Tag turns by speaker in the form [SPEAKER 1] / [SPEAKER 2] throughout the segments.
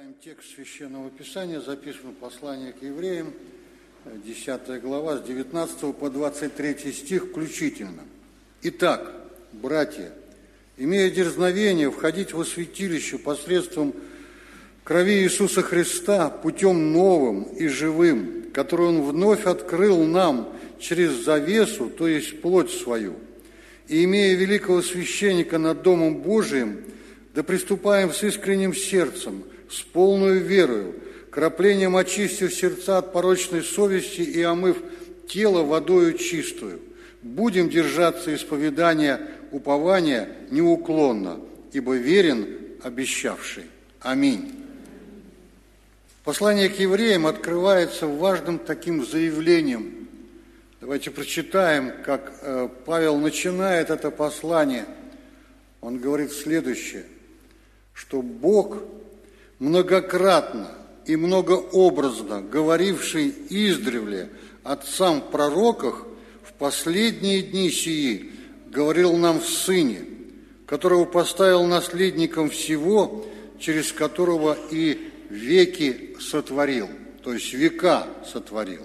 [SPEAKER 1] Читаем текст Священного Писания, записан в послании к евреям, 10 глава, с 19 по 23 стих включительно. Итак, братья, имея дерзновение входить во святилище посредством крови Иисуса Христа путем новым и живым, который Он вновь открыл нам через завесу, то есть плоть свою, и имея великого священника над Домом Божиим, да приступаем с искренним сердцем, с полной верою, краплением очистив сердца от порочной совести и омыв тело водою чистую, будем держаться исповедания упования неуклонно, ибо верен обещавший. Аминь. Послание к евреям открывается важным таким заявлением. Давайте прочитаем, как Павел начинает это послание. Он говорит следующее, что Бог многократно и многообразно говоривший издревле отцам в пророках, в последние дни сии говорил нам в Сыне, которого поставил наследником всего, через которого и веки сотворил, то есть века сотворил.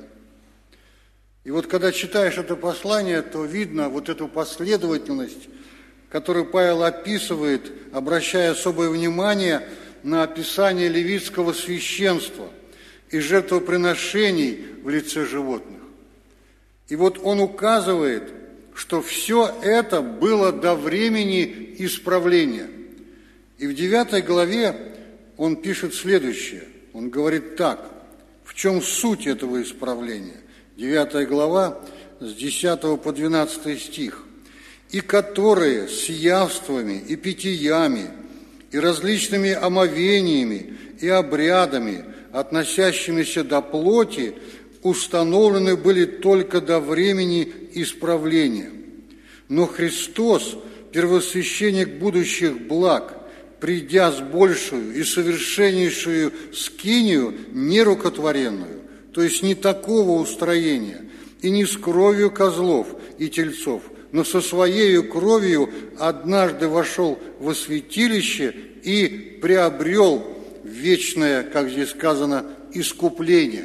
[SPEAKER 1] И вот когда читаешь это послание, то видно вот эту последовательность, которую Павел описывает, обращая особое внимание на описание левитского священства и жертвоприношений в лице животных. И вот он указывает, что все это было до времени исправления. И в 9 главе он пишет следующее. Он говорит так, в чем суть этого исправления? 9 глава, с 10 по 12 стих. «И которые с явствами и питьями, и различными омовениями и обрядами, относящимися до плоти, установлены были только до времени исправления. Но Христос, первосвященник будущих благ, придя с большую и совершеннейшую скинию, нерукотворенную, то есть не такого устроения, и не с кровью козлов и тельцов, но со своею кровью однажды вошел во святилище и приобрел вечное, как здесь сказано, искупление.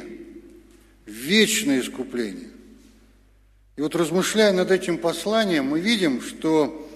[SPEAKER 1] Вечное искупление. И вот размышляя над этим посланием, мы видим, что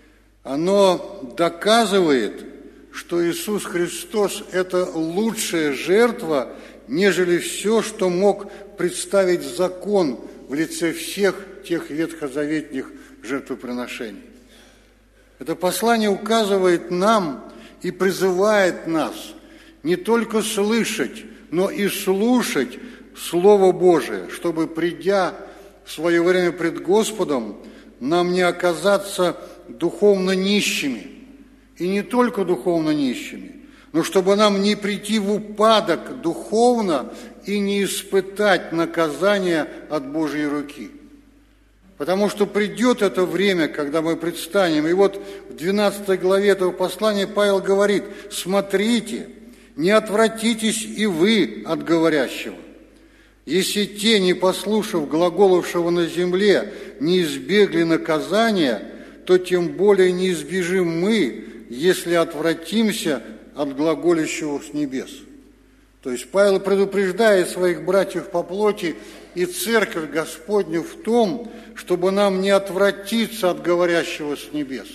[SPEAKER 1] оно доказывает, что Иисус Христос – это лучшая жертва, нежели все, что мог представить закон в лице всех тех ветхозаветных жертвоприношений. Это послание указывает нам и призывает нас не только слышать, но и слушать Слово Божие, чтобы, придя в свое время пред Господом, нам не оказаться духовно нищими. И не только духовно нищими, но чтобы нам не прийти в упадок духовно и не испытать наказания от Божьей руки. Потому что придет это время, когда мы предстанем. И вот в 12 главе этого послания Павел говорит: «Смотрите, не отвратитесь и вы от говорящего. Если те, не послушав глаголовшего на земле, не избегли наказания, то тем более не избежим мы, если отвратимся от глаголящего с небес». То есть Павел предупреждает своих братьев по плоти и церковь Господню в том, чтобы нам не отвратиться от говорящего с небес.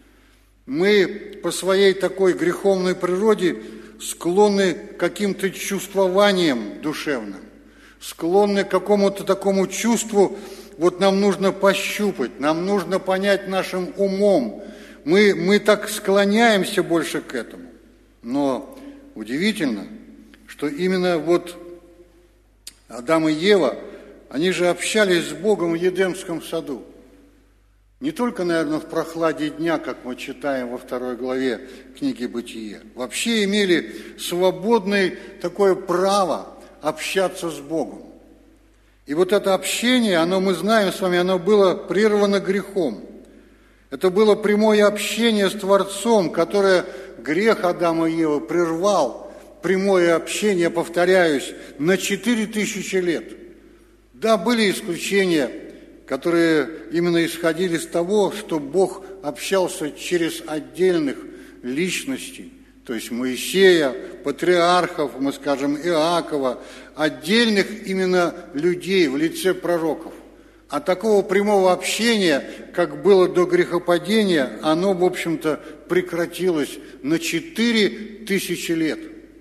[SPEAKER 1] Мы по своей такой греховной природе склонны к каким-то чувствованиям душевным, склонны к какому-то такому чувству, вот нам нужно пощупать, нам нужно понять нашим умом. Мы так склоняемся больше к этому. Но удивительно, что именно вот Адам и Ева, они же общались с Богом в Едемском саду. Не только, наверное, в прохладе дня, как мы читаем во 2 главе книги «Бытие». Вообще имели свободное такое право общаться с Богом. И вот это общение, оно, мы знаем с вами, оно было прервано грехом. Это было прямое общение с Творцом, которое грех Адама и Евы прервал. Прямое общение, повторяюсь, на 4000 лет. Да, были исключения, которые именно исходили из того, что Бог общался через отдельных личностей, то есть Моисея, патриархов, мы скажем, Иакова, отдельных именно людей в лице пророков. А такого прямого общения, как было до грехопадения, оно, в общем-то, прекратилось на 4000 лет.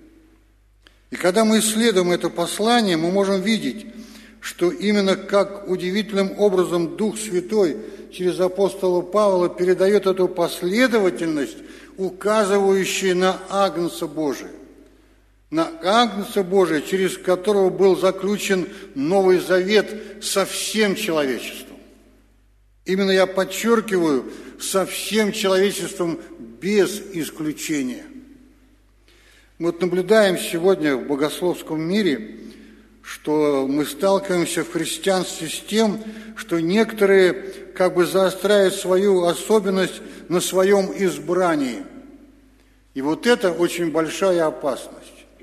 [SPEAKER 1] И когда мы исследуем это послание, мы можем видеть, что именно как удивительным образом Дух Святой через апостола Павла передает эту последовательность, указывающую на Агнца Божия. На Агнца Божия, через которого был заключен Новый Завет со всем человечеством. Именно я подчеркиваю, со всем человечеством без исключения. Мы вот наблюдаем сегодня в богословском мире, что мы сталкиваемся в христианстве с тем, что некоторые как бы заостряют свою особенность на своем избрании. И вот это очень большая опасность.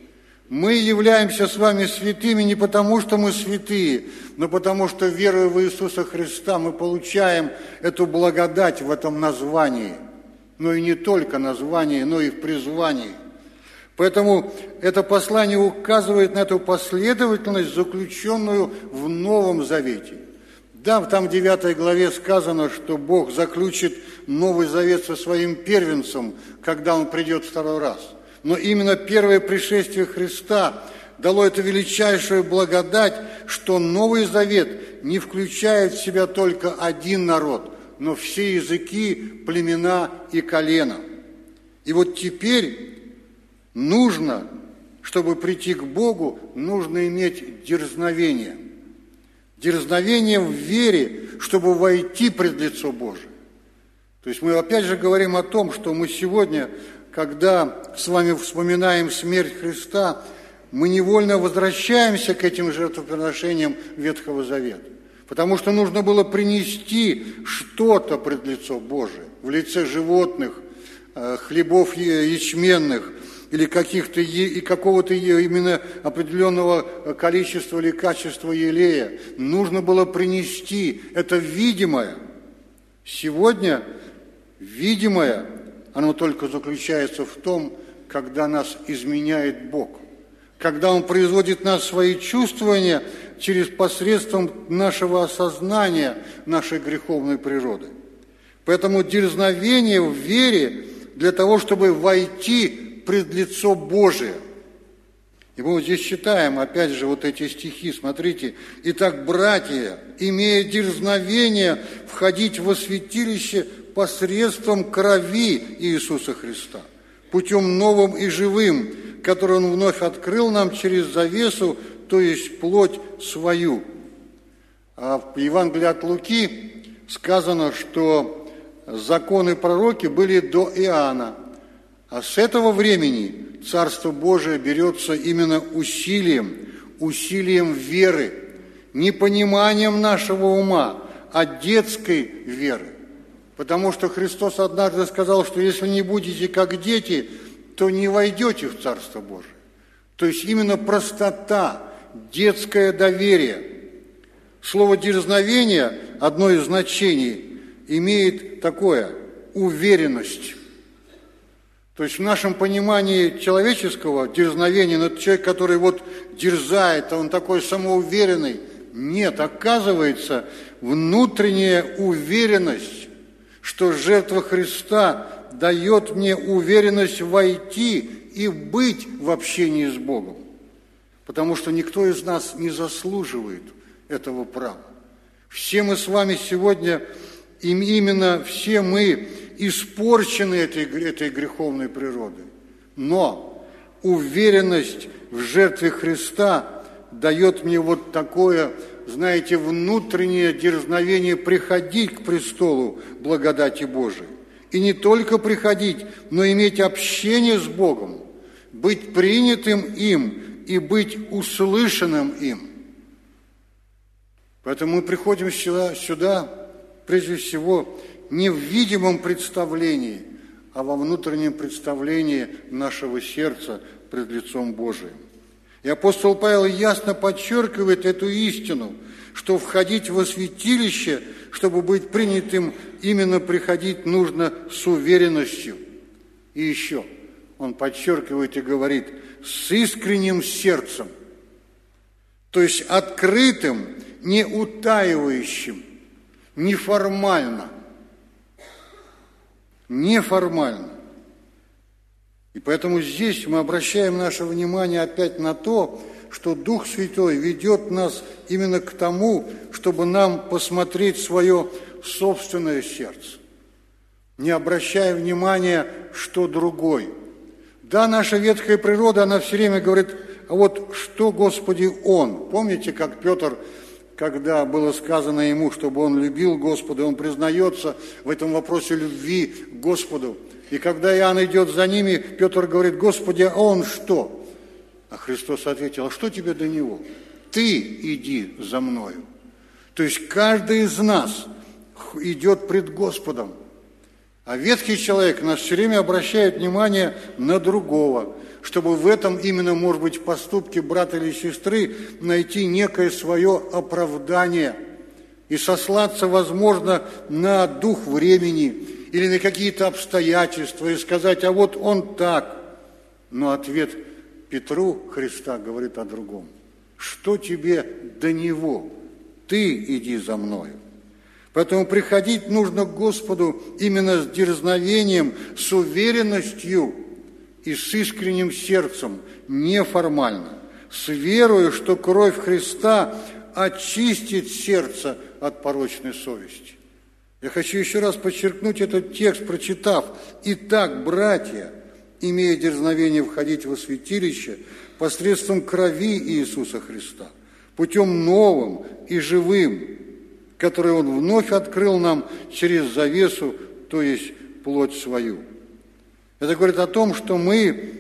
[SPEAKER 1] Мы являемся с вами святыми не потому, что мы святые, но потому, что, веруя в Иисуса Христа, мы получаем эту благодать в этом названии. Но и не только названии, но и в призвании. Поэтому это послание указывает на эту последовательность, заключенную в Новом Завете. Да, там в 9 главе сказано, что Бог заключит Новый Завет со своим первенцем, когда Он придет второй раз. Но именно первое пришествие Христа дало эту величайшую благодать, что Новый Завет не включает в себя только один народ, но все языки, племена и колена. И вот теперь нужно, чтобы прийти к Богу, нужно иметь дерзновение. Дерзновение в вере, чтобы войти пред лицо Божие. То есть мы опять же говорим о том, что мы сегодня, когда с вами вспоминаем смерть Христа, мы невольно возвращаемся к этим жертвоприношениям Ветхого Завета. Потому что нужно было принести что-то пред лицо Божие в лице животных, хлебов ячменных, или какого-то именно определенного количества или качества елея. Нужно было принести это видимое. Сегодня видимое, оно только заключается в том, когда нас изменяет Бог. Когда Он производит нас свои чувствования через посредством нашего осознания нашей греховной природы. Поэтому дерзновение в вере для того, чтобы войти пред лицо Божие. И мы вот здесь читаем, опять же, вот эти стихи, смотрите. «Итак, братья, имея дерзновение входить во святилище посредством крови Иисуса Христа, путем новым и живым, который Он вновь открыл нам через завесу, то есть плоть свою». А в Евангелии от Луки сказано, что законы пророки были до Иоанна. А с этого времени Царство Божие берется именно усилием веры, не пониманием нашего ума, а детской веры. Потому что Христос однажды сказал, что если не будете как дети, то не войдете в Царство Божие. То есть именно простота, детское доверие. Слово «дерзновение», одно из значений, имеет такое – уверенность. То есть в нашем понимании человеческого дерзновения, но человек, который вот дерзает, он такой самоуверенный. Нет, оказывается, внутренняя уверенность, что жертва Христа дает мне уверенность войти и быть в общении с Богом. Потому что никто из нас не заслуживает этого права. Все мы с вами сегодня, именно все мы испорчены этой греховной природой. Но уверенность в жертве Христа дает мне вот такое, знаете, внутреннее дерзновение приходить к престолу благодати Божией. И не только приходить, но иметь общение с Богом, быть принятым им и быть услышанным им. Поэтому мы приходим сюда прежде всего, не в видимом представлении, а во внутреннем представлении нашего сердца пред лицом Божиим. И апостол Павел ясно подчеркивает эту истину, что входить во святилище, чтобы быть принятым, именно приходить нужно с уверенностью. И еще, он подчеркивает и говорит, с искренним сердцем, то есть открытым, не утаивающим, неформально. Неформально. И поэтому здесь мы обращаем наше внимание опять на то, что Дух Святой ведет нас именно к тому, чтобы нам посмотреть свое собственное сердце, не обращая внимания, что другой. Да, наша ветхая природа, она все время говорит, а вот что, Господи, Он? Помните, как Петр, когда было сказано ему, чтобы он любил Господа, он признается в этом вопросе любви к Господу. И когда Иоанн идет за ними, Петр говорит, Господи, а он что? А Христос ответил, а что тебе до него? Ты иди за мною. То есть каждый из нас идет пред Господом. А ветхий человек нас все время обращает внимание на другого, чтобы в этом именно, может быть, в поступке брата или сестры найти некое свое оправдание и сослаться, возможно, на дух времени или на какие-то обстоятельства и сказать, а вот он так. Но ответ Петру Христа говорит о другом. Что тебе до него? Ты иди за мною. Поэтому приходить нужно к Господу именно с дерзновением, с уверенностью и с искренним сердцем, неформально, с верою, что кровь Христа очистит сердце от порочной совести. Я хочу еще раз подчеркнуть этот текст, прочитав. Итак, братья, имея дерзновение входить во святилище посредством крови Иисуса Христа, путем новым и живым, который Он вновь открыл нам через завесу, то есть плоть свою. Это говорит о том, что мы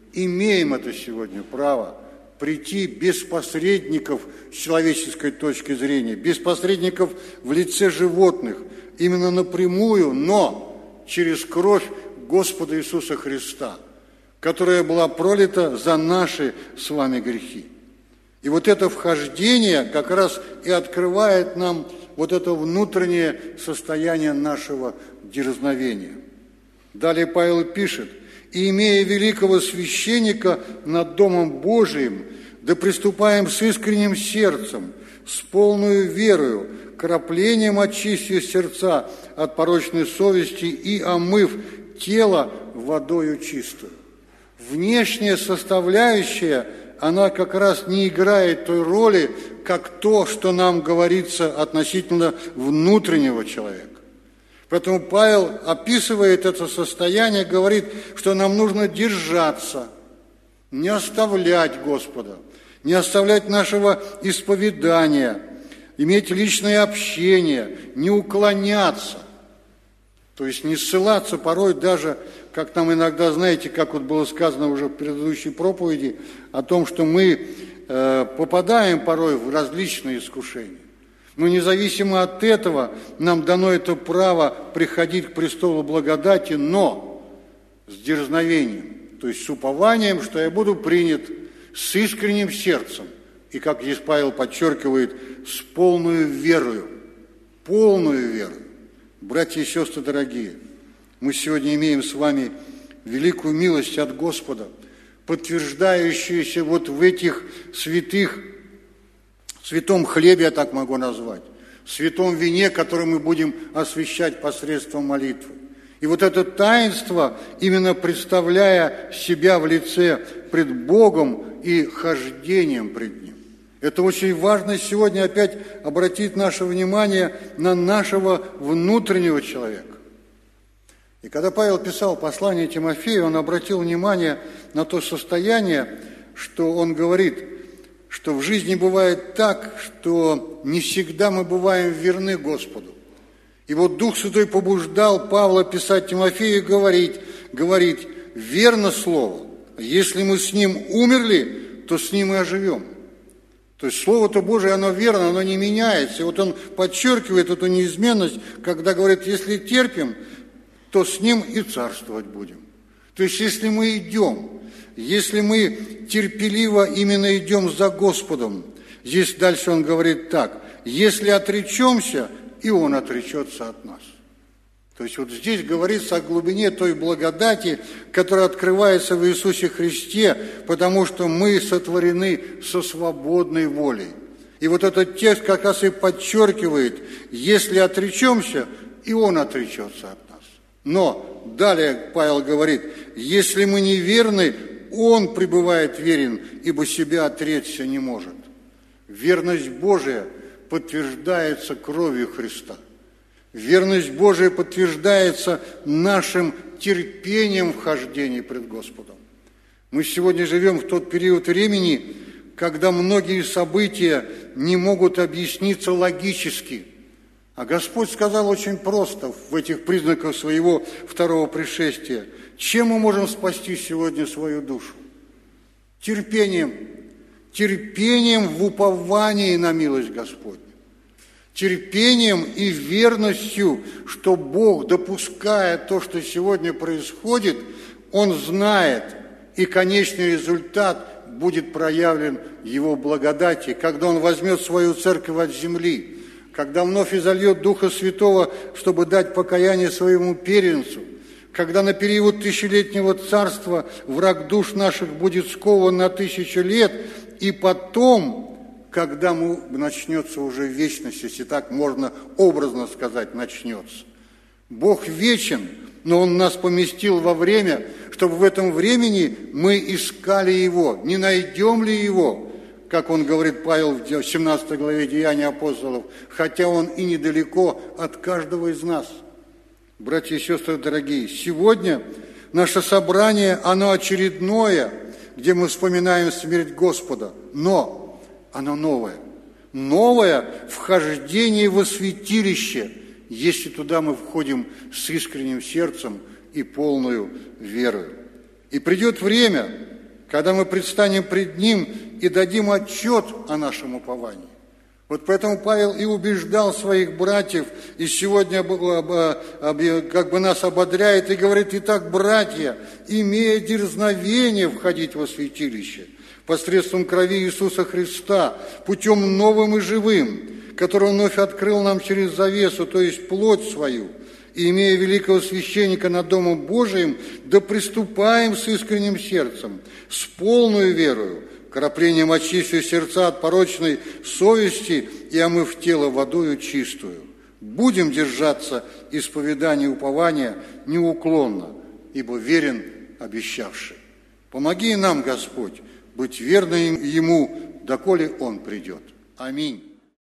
[SPEAKER 1] имеем это сегодня право прийти без посредников с человеческой точки зрения, без посредников в лице животных, именно напрямую, но через кровь Господа Иисуса Христа, которая была пролита за наши с вами грехи. И вот это вхождение как раз и открывает нам вот это внутреннее состояние нашего дерзновения. Далее Павел пишет, «И, имея великого священника над Домом Божиим, да приступаем с искренним сердцем, с полною верою, краплением очистив сердца от порочной совести и омыв тело водою чистую». Внешняя составляющая, она как раз не играет той роли, как то, что нам говорится относительно внутреннего человека. Поэтому Павел описывает это состояние, говорит, что нам нужно держаться, не оставлять Господа, не оставлять нашего исповедания, иметь личное общение, не уклоняться. То есть не ссылаться порой даже, как нам иногда, знаете, как вот было сказано уже в предыдущей проповеди, о том, что мы попадаем порой в различные искушения. Но независимо от этого, нам дано это право приходить к престолу благодати, но с дерзновением, то есть с упованием, что я буду принят с искренним сердцем. И, как здесь Павел подчеркивает, с полную верою. Полную верою. Братья и сестры дорогие, мы сегодня имеем с вами великую милость от Господа, подтверждающуюся вот в этих святом хлебе, я так могу назвать, святом вине, который мы будем освящать посредством молитвы. И вот это таинство, именно представляя себя в лице пред Богом и хождением пред Ним. Это очень важно сегодня опять обратить наше внимание на нашего внутреннего человека. И когда Павел писал послание Тимофею, он обратил внимание на то состояние, что он говорит, что в жизни бывает так, что не всегда мы бываем верны Господу. И вот Дух Святой побуждал Павла писать Тимофею и говорить, верно слово, если мы с ним умерли, то с ним и оживем. То есть Слово-то Божие, оно верно, оно не меняется. И вот он подчеркивает эту неизменность, когда говорит, если терпим, то с ним и царствовать будем. То есть если мы идем, если мы терпеливо именно идем за Господом, здесь дальше он говорит так, если отречемся, и Он отречется от нас. То есть вот здесь говорится о глубине той благодати, которая открывается в Иисусе Христе, потому что мы сотворены со свободной волей. И вот этот текст как раз и подчеркивает, если отречемся, и Он отречется от нас. Но далее Павел говорит, если мы неверны, Он пребывает верен, ибо себя отречься не может. Верность Божия подтверждается кровью Христа. Верность Божия подтверждается нашим терпением в хождении пред Господом. Мы сегодня живем в тот период времени, когда многие события не могут объясниться логически. А Господь сказал очень просто в этих признаках своего второго пришествия. Чем мы можем спасти сегодня свою душу? Терпением. Терпением в уповании на милость Господню. Терпением и верностью, что Бог, допуская то, что сегодня происходит, Он знает, и конечный результат будет проявлен Его благодати, когда Он возьмет свою церковь от земли, когда вновь изольет Духа Святого, чтобы дать покаяние своему первенцу, когда на период тысячелетнего царства враг душ наших будет скован на 1000 лет, и потом, когда начнется уже вечность, если так можно образно сказать, начнется. Бог вечен, но Он нас поместил во время, чтобы в этом времени мы искали Его. Не найдем ли Его, как он говорит, Павел в 17 главе Деяний апостолов, хотя Он и недалеко от каждого из нас. Братья и сестры дорогие, сегодня наше собрание, оно очередное, где мы вспоминаем смерть Господа, но оно новое. Новое вхождение во святилище, если туда мы входим с искренним сердцем и полную верою. И придет время, когда мы предстанем пред Ним и дадим отчет о нашем уповании. Вот поэтому Павел и убеждал своих братьев, и сегодня как бы нас ободряет и говорит: «Итак, братья, имея дерзновение входить во святилище, посредством крови Иисуса Христа, путем новым и живым, который Он вновь открыл нам через завесу, то есть плоть свою, и имея великого священника над Домом Божиим, да приступаем с искренним сердцем, с полною верою, краплением очистив сердца от порочной совести и омыв тело водою чистую. Будем держаться исповедания и упования неуклонно, ибо верен обещавший. Помоги нам, Господь, быть верным Ему, доколе Он придет. Аминь».